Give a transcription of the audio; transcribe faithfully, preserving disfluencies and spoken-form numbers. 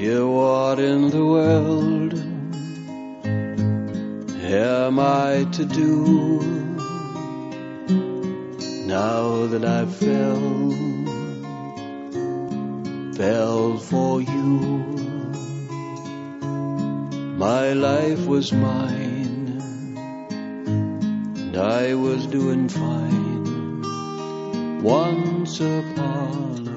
Yeah, what in the world am I to do now that I fell, fell for you? My life was mine, and I was doing fine once upon